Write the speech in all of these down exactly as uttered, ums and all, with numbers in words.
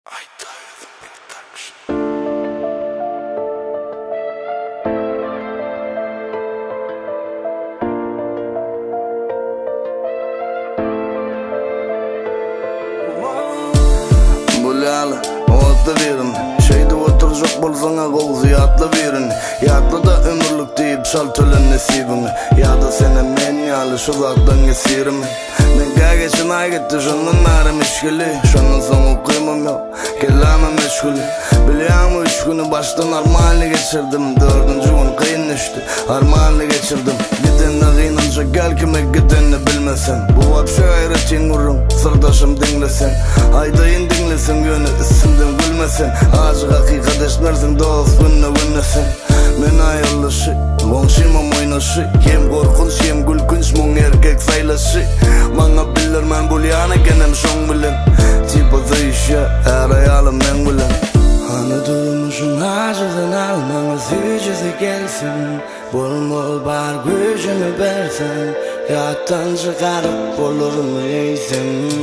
Bulyal, oğuzda verin. Şeyde oturacak bolsana kol ziyatlı verin. Yatlı da ömürlük deyip şal tölen nesibini. Ya da sene men yalı şulaktan esirim. Men gâgeçin ay gitti şunun narım işgili. Şunun sonu kıymam yok, kelamı meşgulü. Biliyorum üç günü baştan armağanlı geçirdim. Dördüncü gün kıyın düştü, armağanlı geçirdim. Gidenle kıyınınca gel kime gidenini bilmesen. Bu vapşı gayretin vurun, sırdaşım dinlesen. Haydayın dinlesin yönü isimden gülmesen. Ağacı hakikat eşmersin dost günne günnesin. Men ayarlışı, konşimam oynaşı. Hem korkunç hem gülkünç mun erkek saylaşı. Bana bilir men bulyana genem şon bilen. Tipa zayışya her ayalım men bilen. Hani durmuşun acıdan almana sücüsü gelsin. Bol bol bar gücümü versen. Yattan çıkarıp olurum eysin.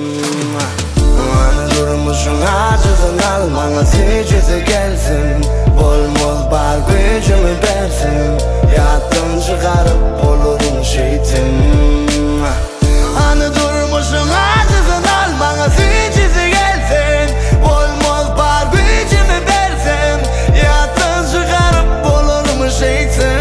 Hani durmuşun acıdan almana sücüsü gelsin. Bol bol bar gücümü versen. Yattan çıkarıp olurum şeytin. Hani durmuşun acıdan almana sücüsü gelsin. Bol bol bar gücümü versen. Yattan çıkarıp olurum şeytin.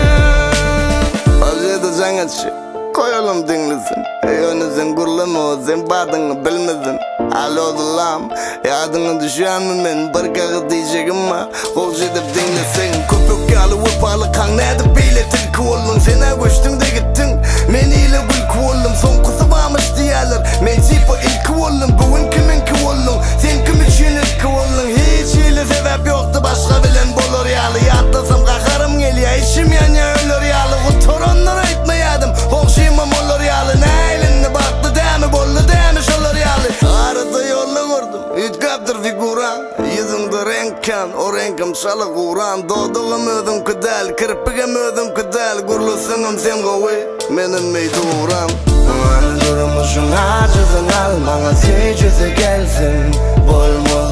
Acıda canatçı koyalım dinlesin. Eyonu sen gurlama sen badını bilmedin. Alodulam yadını düşen mi men barkağı diyeceğim ama kolcu edip dinlesin. Köpük yalı vurpalı kan nerede bile tilki oldun. Sene koştun da gittin men ile gülkü oldum. Son kusu varmış diyorlar men tipa ilki oldum. Bugün kiminki oldun sen kim için ilki oldun. Hiç ile sebep yoktu başka bilen bolur yalı. Yatlasam kakarım geliyor içim yanıyor ölür yalı. Kutorondan aytmayadım konşimam olur yalı. Ne elinde baktı demi bollu demi şolur yalı. Arada yolla gördüm ütkaptır figuran. Yüzümde renkkan o renkim şalı kuran. Doğduğum ödüm kıdal kirpigim ödüm kıdal. Gurlusungum sen govi menim meydu uğram. Hani durmuşun acısın almana sücüsü gelsin. Bol bol